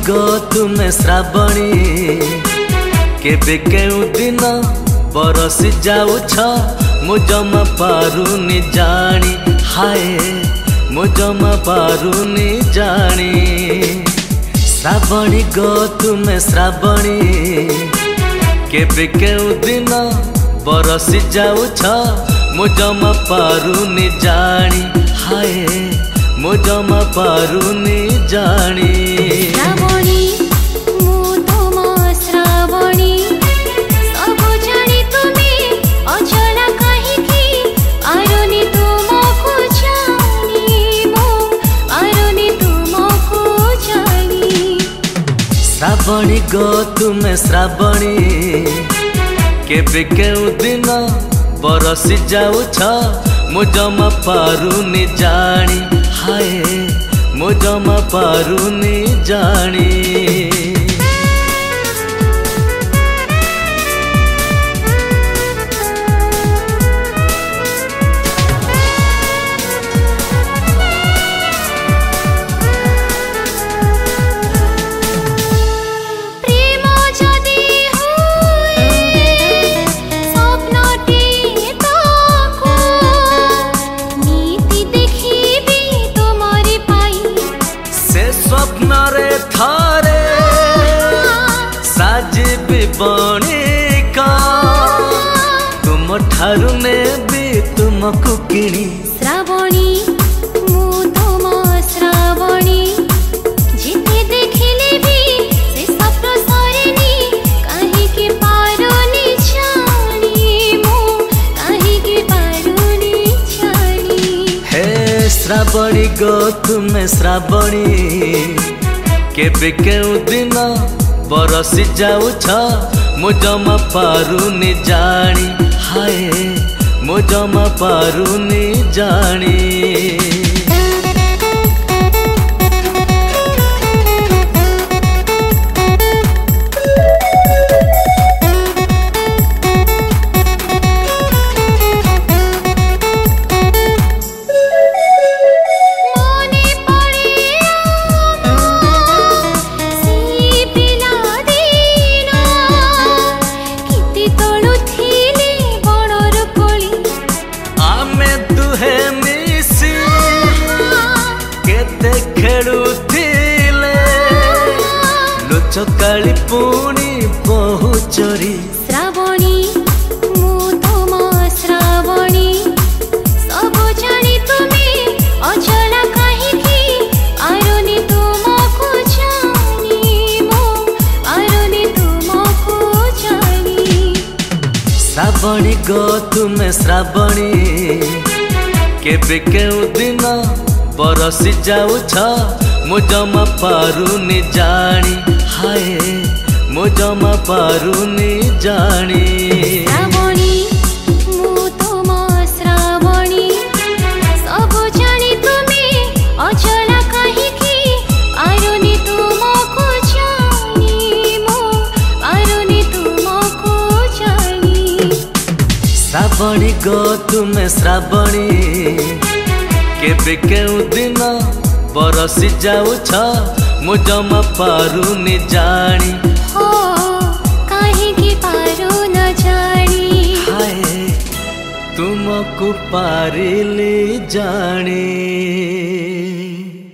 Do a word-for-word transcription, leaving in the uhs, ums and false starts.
गो तुमे श्रावणी केबे केउ दिन बरसी जाउछ मु जमा पारुनी जानी हाय मु जमा पारुनी जानी। श्रावणी गो तुमे श्रावणी केबे केउ दिन बरसी जाउछ मु जमा पारुनी जानी हाय मु जमा पारुनी जानी। श्रावणी मु तुम श्रावणी सब जानी तुम्हें अचला कहीं आरुनी तुमको जानी मो आरुनी तुमको जानी। श्रावणी गो तुमे श्रावणी केबे केउ दिन बरसी जाउछ मु जमा पारुनी जानी हाय मु जमा पारुनी जानी। स्वप्नरे थारे साजिबी बणिका तुम ठारू ने भी तुमको किणी। श्रावणी मु तुम श्रावणी जिते देखिले भी से स्वप्न सरेनी कहीं के पारुनी जानी मु कहीं के पारुनी जानी। हे श्रावणी गो तुमे श्रावणी केबे केउ दिन बरसी जाउछ मु जमा पारुनी जानी हाय मु जमा पारुनी जानी। चकाली पुणी बहुचरी। श्रावणी मु तुम श्रावणी सब जानी तुम्हें अचला कहीं आरुनी तुमको जानी मो आरुनी तुमको जानी। श्रावणी गो तुमे श्रावणी केबे केउ दिन बरसी जाउछ मु जमा पारुनी जानी हाय मु जमा पारुनी जानी। श्रावणी मु तुम श्रावणी सब जानी तुम्हें अचला कहीं आरुनी तुमको जानी मो आरुनी तुमको जानी। श्रावणी गो तुमे श्रावणी केबे केउ दिन बरसी जाउछ मु जमा पारुनी जानी हो कहीं की पारू न जानी हाय तुमको पारिली जानी।